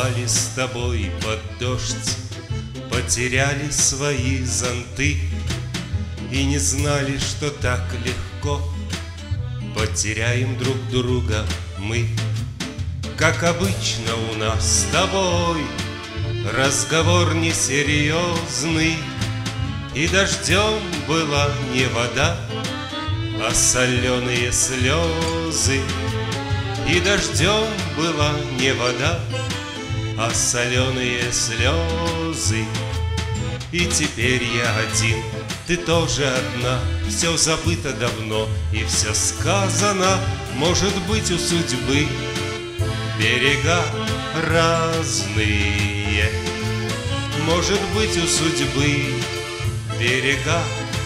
попали с тобой под дождь, потеряли свои зонты и не знали, что так легко потеряем друг друга мы. Как обычно у нас с тобой разговор несерьезный, и дождем была не вода, а соленые слезы. И дождем была не вода, а соленые слезы. И теперь я один, ты тоже одна, все забыто давно и все сказано. Может быть, у судьбы берега разные. Может быть, у судьбы берега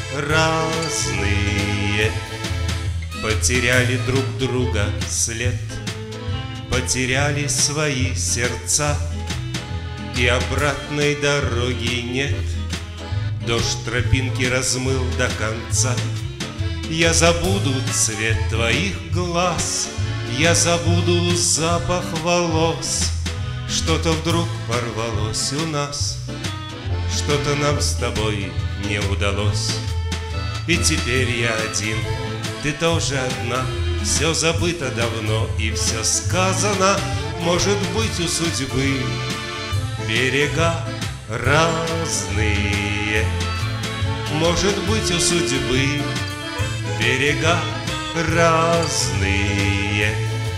разные. Потеряли друг друга след, потеряли свои сердца, и обратной дороги нет. Дождь тропинки размыл до конца. Я забуду цвет твоих глаз, я забуду запах волос. Что-то вдруг порвалось у нас, что-то нам с тобой не удалось. И теперь я один, ты тоже одна, все забыто давно и все сказано. Может быть, у судьбы берега разные. Может быть, у судьбы берега разные.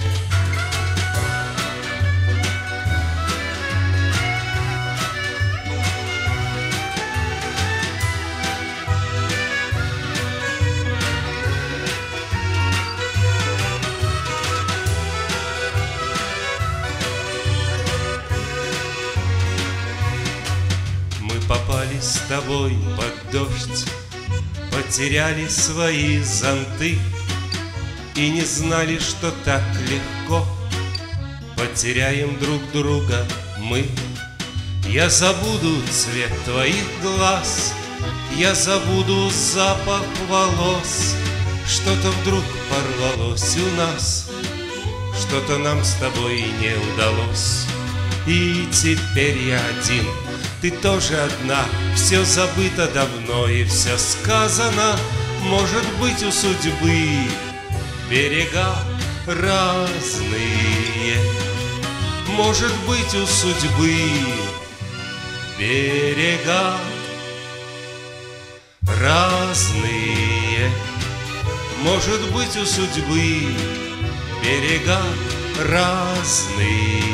Попали с тобой под дождь, потеряли свои зонты и не знали, что так легко потеряем друг друга мы. Я забуду цвет твоих глаз, я забуду запах волос. Что-то вдруг порвалось у нас, что-то нам с тобой не удалось. И теперь я один, ты тоже одна, все забыто давно и все сказано. Может быть, у судьбы берега разные. Может быть, у судьбы берега разные. Может быть, у судьбы берега разные.